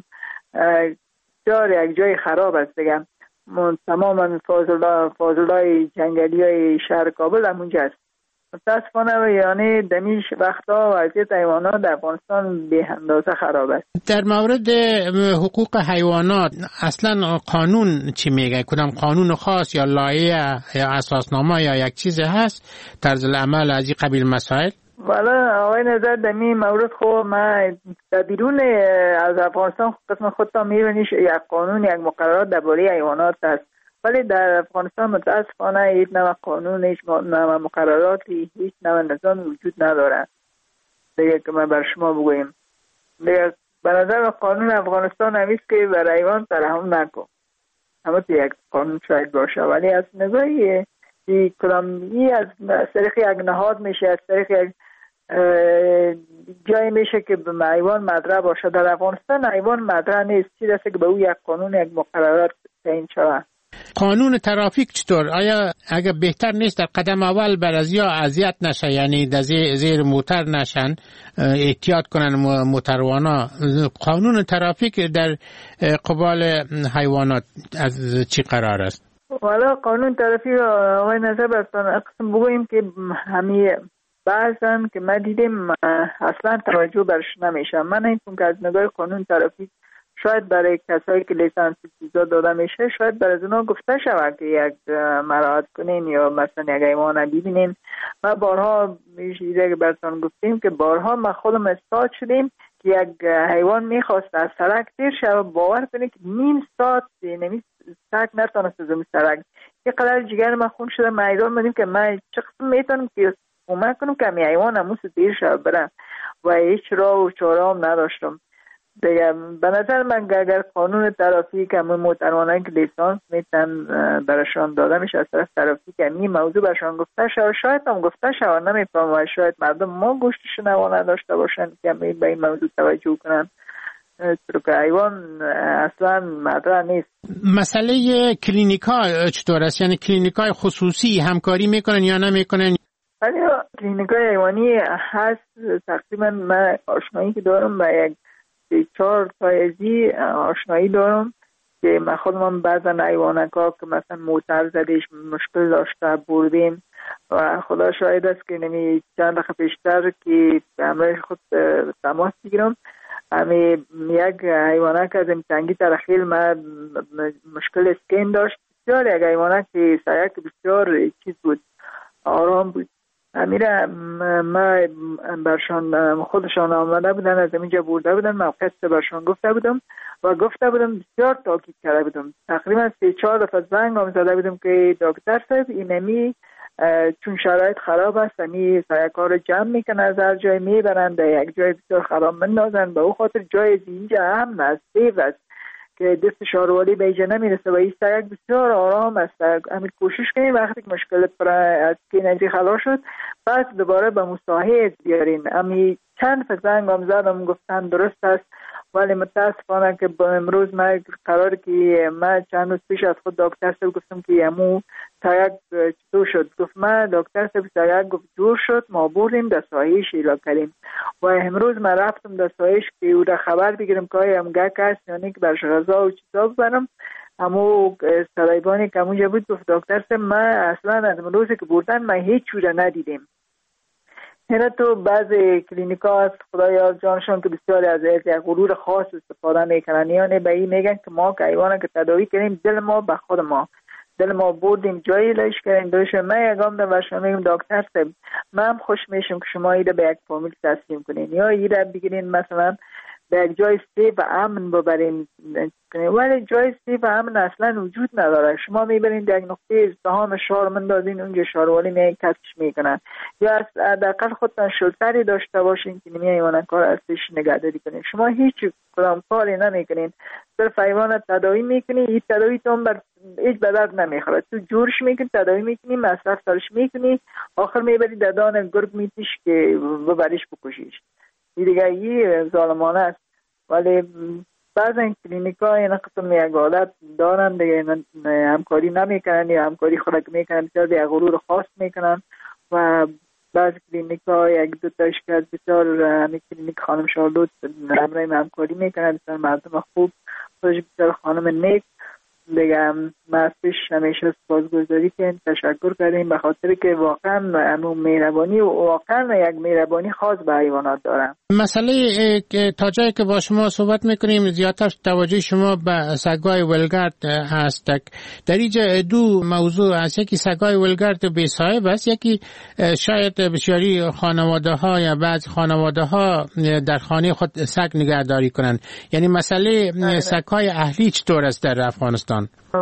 یک جای خراب است دیگه. تماما فاضلای جنگلی های شهر کابل هم اونجا است. متاسفانه یعنی دمیش وقتا وضعیت حیوانات در افغانستان به اندازه خراب است. در مورد حقوق حیوانات اصلا قانون چی میگه؟ کدام قانون خاص یا لایحه یا اساسنامه یا یک چیز هست طرز العمل از این قبیل مسائل؟ والا آقای نظر در این مورد خب من در بیرون از افغانستان قسم خودتان میبینیش یک قانون یک مقررات درباره حیوانات هست، ولی در افغانستان متاسفانه هیچ نوع قانون، هیچ نوع مقرراتی، هیچ نوع نظام وجود نداره. دیگه که من بر شما بگویم دیگه به نظر قانون افغانستان همیست که بر حیوان ترحم نکن، همه یک قانون شاید باشه، ولی از نظری کلامی از طریق یک نهاد میشه، از طریق یک جایی میشه که به حیوان مدرع باشه. در افغانستان حیوان مدرع نیست، چی دسته که به او یک قانون یک مقررات تعیین شود. قانون ترافیک چطور؟ آیا اگه بهتر نیست در قدم اول برازیا اذیت نشه، یعنی در زیر موتر نشن، احتیاط کنن موتروانا؟ قانون ترافیک در قبال حیوانات از چی قرار است؟ والا قانون ترافیک آقای نظر برستان اقسم بگویم که همی بعضن که ما دیدیم اصلا توجه برش نمیشه. من اینکن که از نگاه قانون ترافیک شاید برای کسایی که لیسانس چیزا داده میشه شاید برای اونا گفته شود که یک مراعات کنین یا مثلا یک حیوان ببینین. ما بارها میشه براتون گفتیم که بارها ما خودم استاد شدیم که یک حیوان میخواست از سرک تیر شه، باور کنید که نیم ساعت نمی سرک نتونست از سرک. یه قدر جگر ما خون شده، ما ایران بودیم که من چه قسم میتونم که کمک کنم که می حیوان همون تیر شه برم و هیچ راه و چاره هم نداشتم دیگه. به نظر من اگر قانون ترافیک همون موتروانایی که لیسانس میتن برشان داده میشه از طرف ترافیک این موضوع برشان گفته شد، شاید هم گفته شد نمیفهم و شاید مردم ما گوشتش نوانه داشته باشن که به این موضوع توجه کنن که حیوان اصلا مدرع نیست. مسئله کلینیکا چطور است؟ یعنی کلینیکای خصوصی همکاری میکنن یا نمیکنن؟ ولی کلینیکای حیوانی هست. تقریبا من آشنایی که دارم با یک 4 تایزی آشنایی دارم که من خودم بعضا حیوانکا که مثلا موتر زدش مشکل داشته بردیم و خدا شاهد است که نمی چند دقیقه پیشتر که همراه خود تماس بگیرم همی یک حیوانک از امتنگی ترخیل من مشکل اسکین داشت. بسیار یک حیوانک که سایک بسیار چیز بود، آرام بود. امیره ما برشان خودشان آمده بودن، از اینجا برده بودن، من قصه برشان گفته بودم و گفته بودم بسیار تاکید کرده بودم. تقریبا 3-4 دفعه زنگ هم زده بودم که دکتر صاحب اینمی چون شرایط خراب است امی سایکار رو جمع میکنن، از هر جای میبرن در یک جای بسیار خراب مندازن، به او خاطر جای اینجا امن است، سیف است که دست شاروالی به اینجا نمیرسه و این سایک بسیار آرام است. همین کوشش کنیم وقتی که مشکل از کینجی خلاص شد پس دوباره به مساحه بیارین. همین چند زنگ هم زدم گفتن درست است، ولی متاسفانه که با امروز من قرار که من چند روز پیش از خود دکتر صاحب گفتم که امو سایک چطور شد، گفت من دکتر صاحب سایک گفت جور شد، ما بردیم در سایه شیلا کردیم و امروز من رفتم در سایهش که او را خبر بگیرم که آیا همگه کس یعنی که برش غذا و چیزا ببرم. همو سرایبانی که همونجا بود گفت دکتر صاحب من اصلا از روزی که بردن من هیچ چوره ندیدیم. هنه تو بعض کلینیکا هست خدایا جانشان که بسیاری از یک غرور خاص استفاده میکنن، یعنی به این میگن که ما که حیوانه که تداوی کنیم دل ما به خود ما، دل ما بردیم جایی لایش کردیم دوش. من یکم در برشان میگم دکتر صاحب من خوش میشم که شما ایده به یک فامیل تسلیم کنین یا ایده بگیرین مثلا به یک جای سیف و امن ببرین، ولی جای سیف و امن اصلا وجود نداره. شما میبرین در یک نقطه ازدحام شهر مندازین، اونجا شهروالی کسش میکنن، یا حداقل خودتان شلتری داشته باشین که نمی حیوانات کار ازش نگهداری کنین. شما هیچ کدام کاری نمیکنین، صرف حیوانات تداوی میکنین. این تداوی تو بر هیچ به درد نمیخوره، تو جورش میکنی، تداوی میکنی، مصرف سرش میکنی، آخر میبری ددان گرگ میتیش که ببریش بکشیش. دیگه این ظالمانه است. ولی بعض این کلینیکا این قسم یک عادت دارن دیگه، همکاری نمیکنن یا همکاری خود میکنن بسیار یک غرور خاص میکنن و بعض کلینیکا یک دو تاش که بسیار همین کلینیک خانم شارلوت همکاری میکنن، بسیار مردم خوب، خودش بسیار خانم نیک دیگه. ما پیش همیشه سپاسگزاری کنیم، تشکر کردیم به خاطر که واقعا همون مهربانی و واقعا یک مهربانی خاص به حیوانات دارن. مسئله تا جایی که با شما صحبت میکنیم زیادتر توجه شما به سگای ولگرد هست. در اینجا دو موضوع هست، یکی سگای ولگرد بی‌صاحب است، یکی شاید بسیاری خانواده ها یا بعض خانواده ها در خانه خود سگ نگهداری کنند. یعنی مسئله سگای اهلی چطور است در افغانستان؟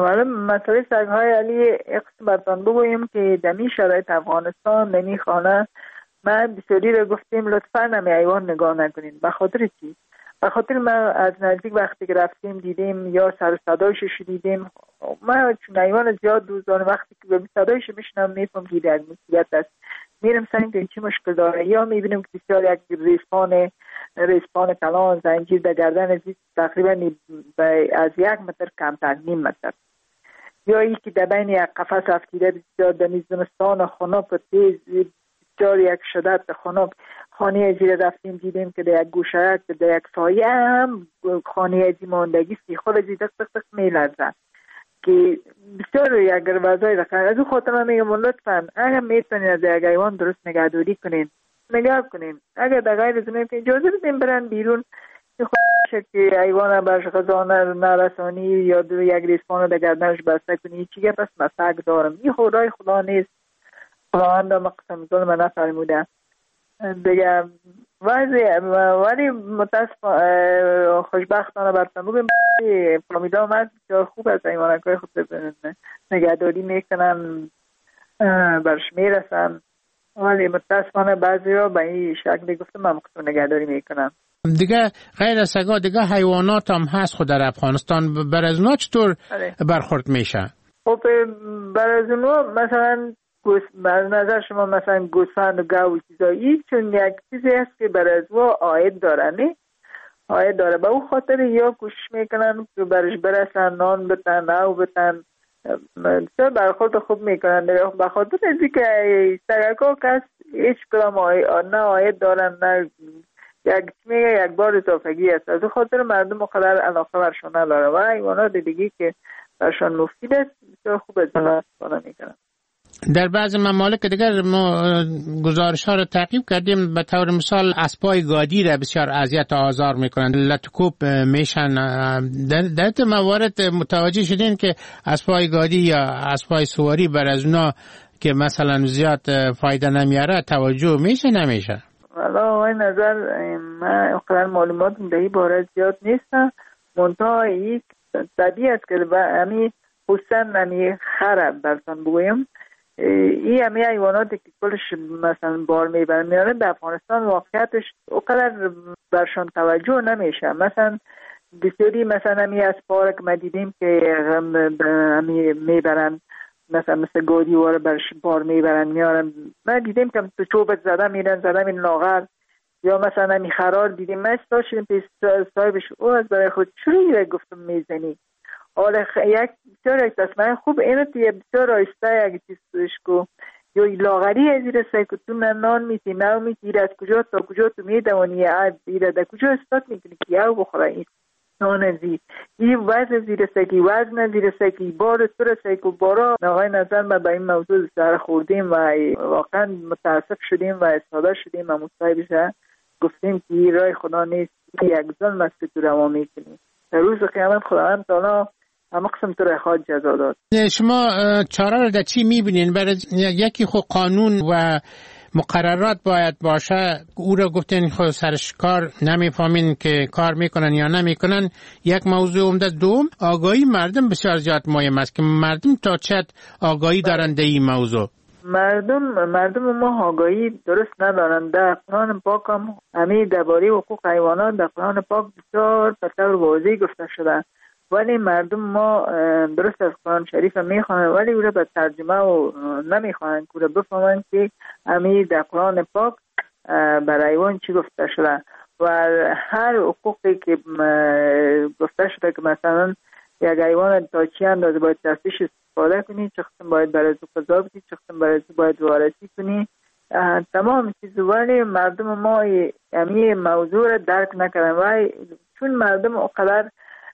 مسئله سگ‌های علی اقصبتان بگوییم که دمی شرایط افغانستان دمی خانه من بسیاری رو گفتیم لطفاً همی حیوان نگاه نکنین. به خاطر چی؟ به خاطر ما از نزدیک وقتی که رفتیم دیدیم یا سر صدایش شنیدیم، من چون حیوان زیاد دوست دارم وقتی که به صدایش میشنم میفهم که در مصیبت است، میرم سعی که چی مشکل داره، یا میبینیم که بسیار یک ریسپان کلان زنجیر در گردن تقریبا از 1 متر کمتر، 0.5 متر، یا ای که در بین یک قفس افتیده بسیار در زمستان خنک و تیز بسیار یک شدت خنک. خانه زیر رفتیم دیدیم که در یک گوشه در یک سایه هم خانه ازی ماندگی سی خود ازی دق دق دق میلرزن که بسیار یک وضعی رقم. از او خاطر من میگم لطفا اگر میتونین از یک حیوان درست نگهداری کنین، نگاه کنین. اگر در غیر زمین که اجازه بدین برن بیرون، خودشه که حیوان برش غذا نرسانی یا یک ریسپان در گردنش بسته کنی چیگه پس مسک دارم. این خدای خدا نیست، خداوند مقسم ظلم نفرموده دیگه. ولی خوشبختانه برتن بگیم فامیلا هم بسیار خوب از حیوانات خود نگهداری میکنن، برش میرسن، ولی متاسفانه بعضی ها به این شکلی گفتم من مقصود نگهداری میکنن. دیگه غیر از سگا دیگه حیوانات هم هست خود در افغانستان، بر از اونا چطور برخورد میشه؟ خب بر از اونا مثلا بر نظر شما مثلا گوسفند و گاو و چیزایی چون یک چیزی هست که بر از او عاید داره، نه عاید داره، به او خاطر یا کوشش میکنن که برش برسن، نان بتن، او بتن، بسیار برخورد خوب میکنن. به خاطر اینکه سگکا کس هیچ کدام نه آید دارن نه یک بار اضافگی است. از خاطر مردم مقدر علاقه برشان نداره و حیوانات دیگه که برشان مفید است بسیار خوب استفاده میکنن. در بعض ممالک دیگر ما گزارش ها رو تعقیب کردیم، به طور مثال اسبای گادی را بسیار اذیت و آزار میکنند، لطکوب میشن. در موارد متوجه شدین که اسبای گادی یا اسبای سواری بر از اونا که مثلا زیاد فایده نمیاره توجه میشه نمیشه؟ والا آقای نظر من اقدر معلومات در این باره زیاد نیستم، منتها یک طبیعی است که همی خصوصا همی خرب برسان بگویم این همی حیواناتی که کلش مثلا بار میبرن میارن در افغانستان واقعیتش اقدر برشان توجه نمیشه. مثلا بسیاری مثلا همی از پارک ما دیدیم که همی میبرن مثل گودی واره برش بار میبرن میارن. من دیدیم که تو چوبت زده میرن این لاغر، یا مثلا همی خرار دیدیم. من استا شدیم پیش صاحبش او از برای خود چوری گفتم میزنی حالا یک بسیار یک تصمیم خوب اینه که بسیار آیسته یک چیزش کو یا لاغری از ایره سای که تو نان میتی نو میتی ایره از کجا تا کجا تو میدوانی ایره در کجا استاد میکنی که یو بخوره این نان ازی این وزن زیر سکی وزن زیر سکی بار تو رسای که بارا. آقای نظر ما با این موضوع سر خوردیم و واقعا متاسف شدیم و استاده شدیم و مصاحبش گفتیم که این رای خدا نیست، یک ظلم است که تو روا میکنی. در روز قیامت خداوند تعالی اما قسم تو را خواهد جزا داد. شما چاره را در چی میبینین؟ برای یکی خود قانون و مقررات باید باشه، او را گفتین خود سرش کار نمیفهمین که کار میکنن یا نمیکنن. یک موضوع عمده. دوم آگاهی مردم بسیار زیاد مهم است که مردم تا چقدر آگاهی دارن در این موضوع. مردم ما آگاهی درست ندارن. در قرآن پاک هم همین درباره حقوق حیوانات در قرآن پاک بسیار به طور واضح گفته شده، ولی مردم ما درست از قرآن شریف میخوانند ولی او را به ترجمه و نمیخوانند که بفهمند که همین در قرآن پاک برای حیوان چی گفته شده و هر حقوقی که گفته شده که مثلا یک حیوان تا چی اندازه باید دستش استفاده کنی، چه قسم باید برای او غذا بدی، چه قسم برای او باید وارسی کنی، تمام چیز. ولی مردم ما همین موضوع را درک نکردن و چون مردم اقدر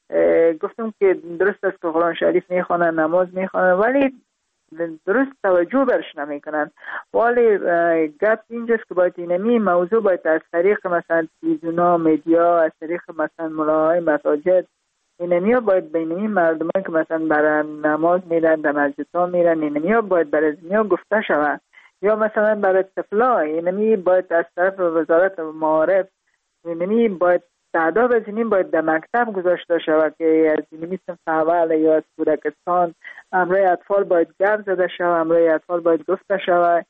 گفتم که درست است که قرآن شریف میخوانن نماز میخوانن ولی درست توجه برش نمیکنن. ولی گپ اینجاست که باید اینمی موضوع باید از طریق مثلا تلویزیونا مدیا، از طریق مثلا ملاهای مساجد اینمی باید بینمی مردمان که مثلا برای نماز میرن در مسجد ها میرن اینمی باید برای دنیا گفته شود، یا مثلا برای طفلا اینمی باید از طرف وزارت معارف اینمی باید تعداد از اینیم باید در مکتب گذاشته شود که از اینمی صنف اول یا از کودکستان امرای اطفال باید گپ زده شود، امرای اطفال باید گفته شود.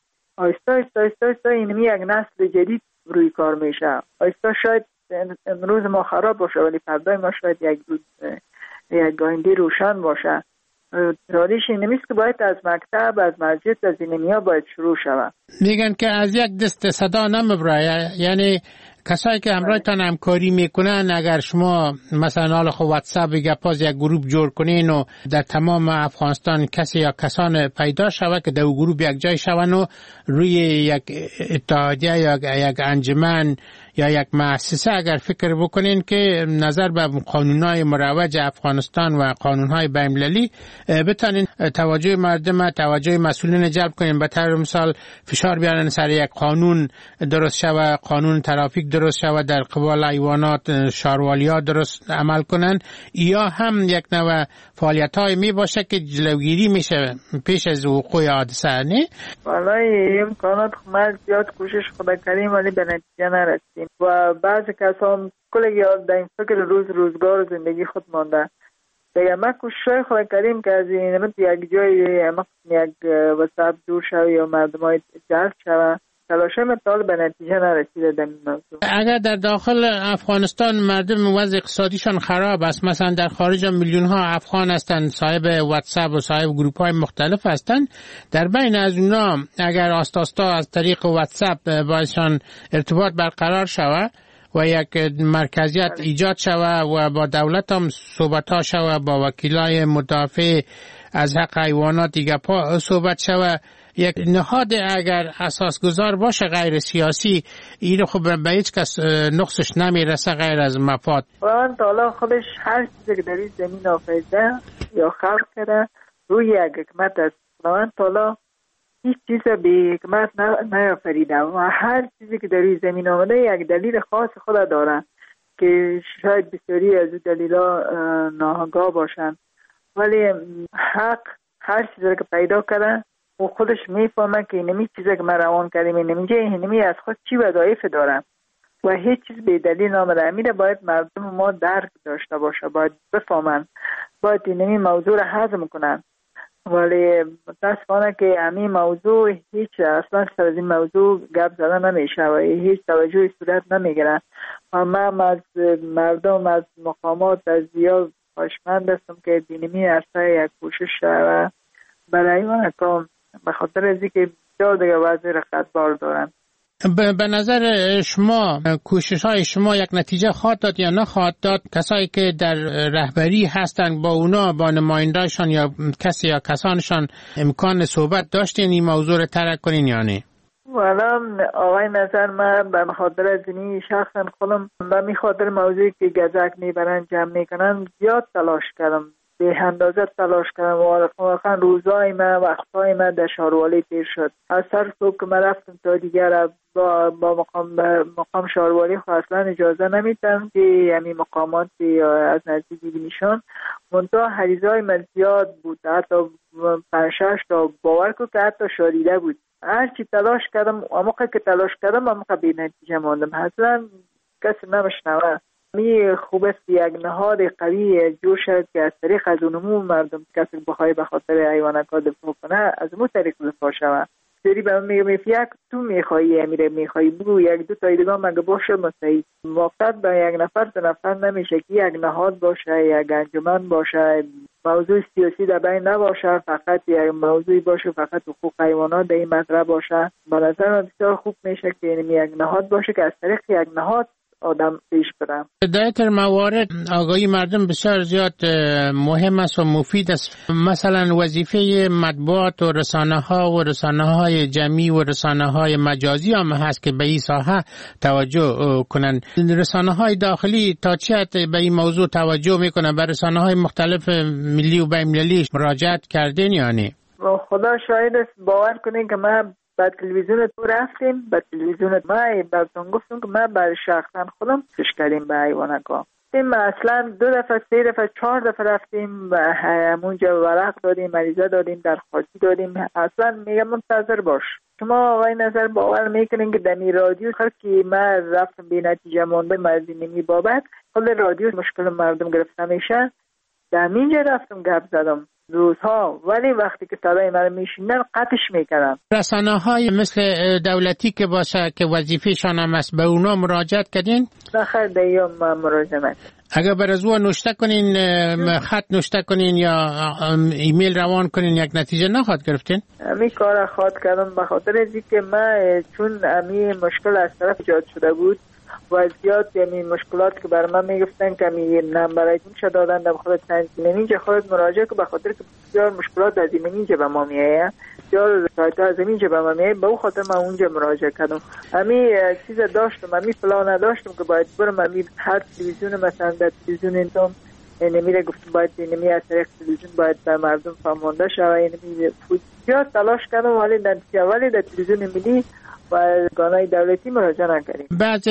آیستا اینمی یک نسل جدید روی کار میشه. آیستا شاید امروز ما خراب باشه ولی فردای ما شاید یک آینده روشن باشه. رالیش اینمیست که باید از مکتب از مسجد از اینمی ها باید شروع شود. میگن که از یک دست صدا نمیبره، یعنی کسایی که همراهتان همکاری میکنن اگر شما مثلا حالا خب واتساپ گپاز یک گروه جور کنین و در تمام افغانستان کسی یا کسان پیدا شود که در اون گروه یک جای شون و روی یک اتحادیه یا یک انجمن یا یک مؤسسه اگر فکر بکنین که نظر به قانونهای مروج افغانستان و قانونهای بین‌المللی بتونین توجه مردم توجه مسئولین جلب کنین، به طور مثال فشار بیارن سر یک قانون درست شود، قانون ترافیک درست شود، در قبال حیوانات شاروالیا درست عمل کنن، یا هم یک نوع فعالیت‌های می باشه که جلوگیری میشه پیش از وقوع حادثه. نه والله امکانات ما زیاد کوشش خدا کردیم ولی به نتیجه نرسیدیم و بعضی کسان کلی در این فکر روزگار زندگی خود مانده. دیگه ما کوشش خدا کردیم که از این یک جای یک وسط دور شوی یا مردمای جلب شوه، تلاشه مثال به نتیجه نرسیده در این موضوع. اگر در داخل افغانستان مردم وضع اقتصادیشان خراب است، مثلا در خارج میلیون ها افغان هستند صاحب واتساپ و صاحب گروپ های مختلف هستند، در بین از اونا اگر آستاستا از طریق واتساپ بایشان ارتباط برقرار شود و یک مرکزیت ایجاد شود و با دولت هم صحبت ها شود، با وکیلای مدافع از حق حیوانات دیگه صحبت شود. یک نهاد اگر اساسگذار باشه غیر سیاسی، این خب به هیچ کس نقصش نمیرسه غیر از مفاد. خداوند تعالی خودش هر چیزی که در این زمین آفریده یا خلق کرده روی یک حکمت است. خداوند تعالی هیچ چیز به حکمت نیافریده و هر چیزی که در این زمین آمده یک دلیل خاص خود داره که شاید بسیاری از دلیلا ناآگاه باشند، ولی حق هر چیزی که پیدا کرده و خودش میفهمه که اینمی چیزی که من روان کردیم اینمی از خود چی وظایف دارم و هیچ چیز به دلیل نامده. امیره باید مردم ما درک داشته باشه، باید بفهمن، باید اینمی موضوع را هضم کنن. ولی متاسفانه که همین موضوع هیچ اصلا سر از این موضوع گپ زده نمیشه و هیچ توجهی صورت نمیگیره. و من از مردم از مقامات از زیاد خواهشمند هستم که دینمی عرصه یک کوشش شود برای من کام، به خاطر از اینکه بسیار دیگه وضعی رقتبار دارن. به نظر شما کوشش های شما یک نتیجه خواهد داد یا نخواهد داد؟ کسایی که در رهبری هستند با اونا، با نمایندهشان یا کسی یا کسانشان امکان صحبت داشتین این موضوع رو ترک کنین یا نه؟ والا آقای نظر من به خاطر از اینی شخصا خودم به می خاطر موضوعی که گزک میبرن جمع میکنن زیاد تلاش کردم، به اندازه تلاش کردم و واقعا روزای من وقتای من در شهروالی پیر شد. از سر صبح که من رفتم تا دیگر با مقام شهروالی اصلا اجازه نمیدم که همین مقامات از نزدیک ببینیشان. منتها حریزای من زیاد بود، حتی 5-6 تا باور که حتی شاریده بود. هرچی تلاش کردم موقع که تلاش کردم موقع بی نتیجه ماندم. اصلا کسی نمیشنوه. می خوب است یک نهاد قوی جوش که از طریق از اونمو مردم کسی بخوای به خاطر حیوانات دفاع کنه از اون طریق دفاع شود. سری به من میگم یک تو میخوایی امیره میخوایی بگو 1-2 تا دیگه مگه باشه مستعد موقت به یک نفر 2 نفر نمیشه که یک نهاد باشه، یک انجمن باشه، موضوع سیاسی در بین نباشه، فقط یک موضوعی باشه فقط حقوق حیوانات در این مطرح باشه. به نظر من بسیار خوب میشه که یک نهاد باشه که از طریق یک نهاد آدم پیش برم. در این موارد آگاهی مردم بسیار زیاد مهم است و مفید است. مثلا وظیفه مطبوعات و رسانه های جمعی و رسانه های مجازی هم هست که به این ساحه توجه کنند. رسانه های داخلی تا چه حد به این موضوع توجه میکنن؟ به رسانه های مختلف ملی و بین المللی مراجعت کردین یا نه؟ خدا شاهد است، باور کنین که من با تلویزیون تو رفتیم، با تلویزیون ما براتون گفتم که ما برای شخصا خودم کش کردیم به حیوانات. ما اصلا 2 دفعه 3 دفعه 4 دفعه رفتیم و همونجا ورق دادیم، مریضه دادیم، درخواستی دادیم. اصلا میگم منتظر باش. شما آقای نظر باور میکنین که دمی رادیو که ما رفتم بی نتیجه مونده مردمی بابت کل رادیو مشکل مردم گرفته میشه، دمینجا رفتم گپ زدم روزها، ولی وقتی که صدای من میشنن قطعش میکنم. رسانه های مثل دولتی که باشه که وظیفه‌شان هم است به اونا مراجعت کردین؟ نخیر دیگه ما مراجعه. اگر بر از اون نوشته کنین، خط نوشته کنین یا ایمیل روان کنین یک نتیجه نخواد گرفتین؟ امی کار خواهد کردم به خاطر اینکه که من چون امی مشکل از طرف ایجاد شده بود و زیاد یعنی مشکلات که برای من میگفتن که می نمبراتون شده دادن در خود تنظیم اینجا خود مراجعه که به خاطر که بسیار مشکلات از اینجا به ما میایه، بسیار سایت از اینجا به ما میایه، به اون خاطر من اونجا مراجعه کردم. امی چیز داشتم، امی پلان نداشتم که باید برم امی هر تلویزیون مثلا در تلویزیون اینتون نمیره گفتم باید نمی از طریق تلویزیون باید در مردم فهمانده شود. نمی زیاد تلاش کردم ولی در تلویزیون ملی و گانای دولتی مراجعه نکردیم. بعض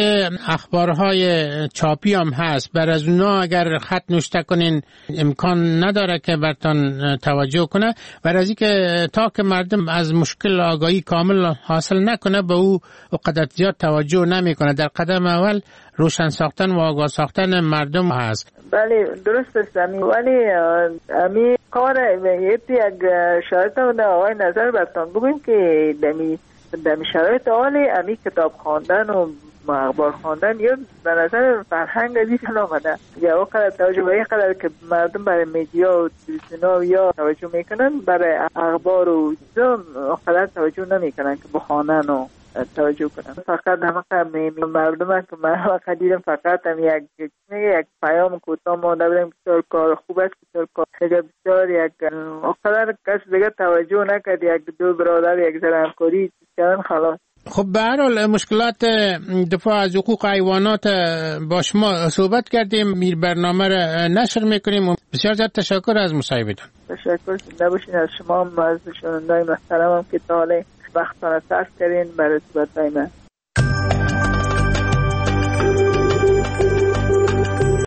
اخبارهای چاپی هم هست، بر از اونا اگر خط نوشته کنین امکان نداره که برتان توجه کنه، بر از اینکه تا که مردم از مشکل آگاهی کامل حاصل نکنه به او قدر زیاد توجه نمیکنه. در قدم اول روشن ساختن و آگاه ساختن مردم هست. بله درست است، ولی امی کار یک شرط و آقای نظر برتان بگویم که در شرایط حالی امی کتاب خواندن و اخبار خواندن یا به نظر فرهنگ از این آمده یا وقت توجه به این قدر که مردم برای میدیا و تلویزیون یا توجه میکنن برای اخبار و قدر توجه نمیکنن که بخوانن و توجه کنم. فقط همه مردم که من فقط دیدم فقط هم یک پیام کوتاه مانده بودم بسیار کار خوب است، بسیار کار بسیار یک اقدر کس دیگه توجه نکرد، یک دو برادر یک ذره همکاری کردن خلاص. خب به هر حال مشکلات دفاع از حقوق حیوانات با شما صحبت کردیم، میر برنامه را نشر میکنیم. بسیار زیاد تشکر از مصاحبتون. تشکر نباشین از شما هم از شنوندگان محترمم که تا حالا وقتتان صرف کردین برای صحبت‌های من.